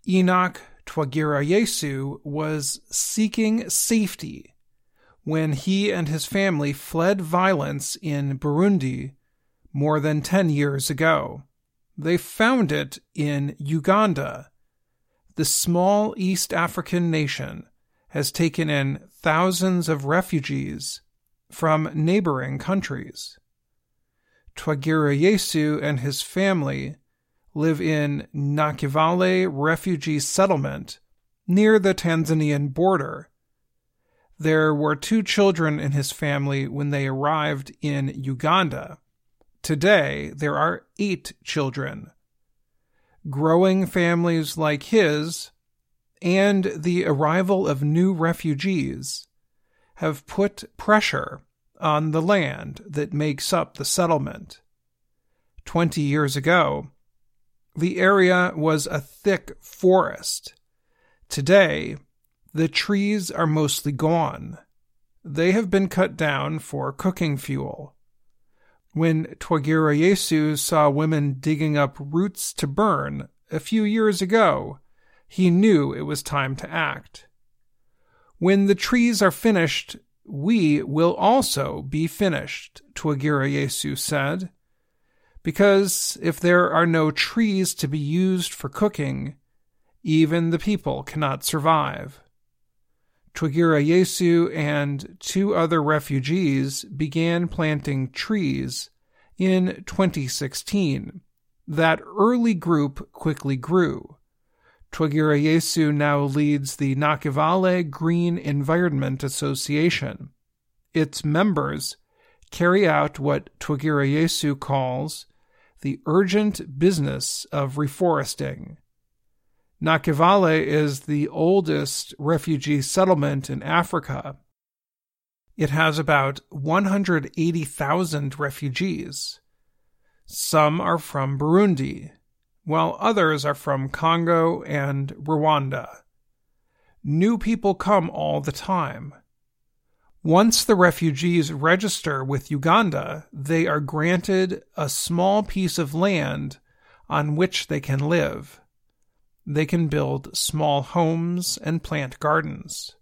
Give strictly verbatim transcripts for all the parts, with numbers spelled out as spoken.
Enoch Twagirayesu was seeking safety when he and his family fled violence in Burundi more than ten years ago. They found it in Uganda. The small East African nation has taken in thousands of refugees from neighboring countries. Twagirayesu and his family live in Nakivale refugee settlement near the Tanzanian border. There were two children in his family when they arrived in Uganda. Today, there are eight children. Growing families like his and the arrival of new refugees have put pressure on the land that makes up the settlement. Twenty years ago, the area was a thick forest. Today, the trees are mostly gone. They have been cut down for cooking fuel. When Twagirayesu saw women digging up roots to burn a few years ago, he knew it was time to act. When the trees are finished, we will also be finished, Twagirayesu said. Because if there are no trees to be used for cooking, even the people cannot survive. Twagirayesu and two other refugees began planting trees in twenty sixteen. That early group quickly grew. Twagirayesu now leads the Nakivale Green Environment Association. Its members carry out what Twagirayesu calls the urgent business of reforesting. Nakivale is the oldest refugee settlement in Africa. It has about one hundred eighty thousand refugees. Some are from Burundi, while others are from Congo and Rwanda. New people come all the time. Once the refugees register with Uganda, they are granted a small piece of land on which they can live. They can build small homes and plant gardens.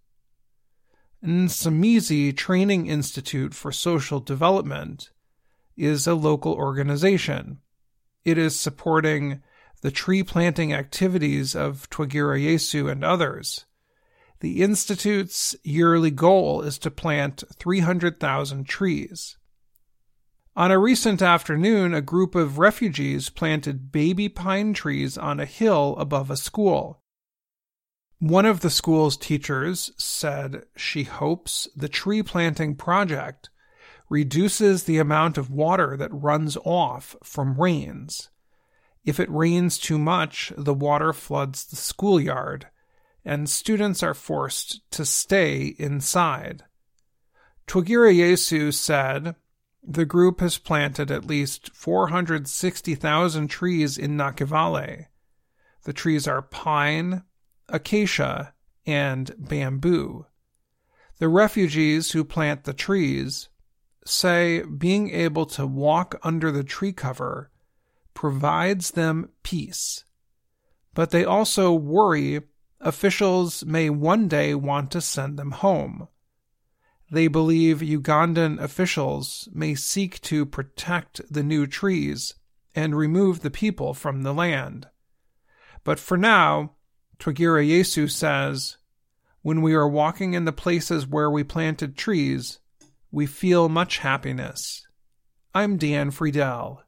Nsamizi Training Institute for Social Development is a local organization. It is supporting the tree planting activities of Twagirayesu and others. The Institute's yearly goal is to plant three hundred thousand trees. On a recent afternoon, a group of refugees planted baby pine trees on a hill above a school. One of the school's teachers said she hopes the tree planting project reduces the amount of water that runs off from rains. If it rains too much, the water floods the schoolyard, and students are forced to stay inside. Twagirayesu said the group has planted at least four hundred sixty thousand trees in Nakivale. The trees are pine, acacia, and bamboo. The refugees who plant the trees say being able to walk under the tree cover provides them peace. But they also worry officials may one day want to send them home. They believe Ugandan officials may seek to protect the new trees and remove the people from the land. But for now, Twagirayesu says, when we are walking in the places where we planted trees, we feel much happiness. I'm Dan Friedel.